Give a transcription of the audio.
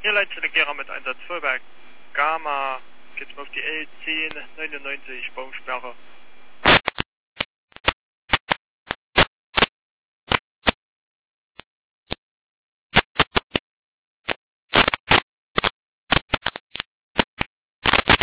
Hier Leitstelle mit Einsatz Vollberg Gamma, geht's mal auf die L1099 Baumsperre.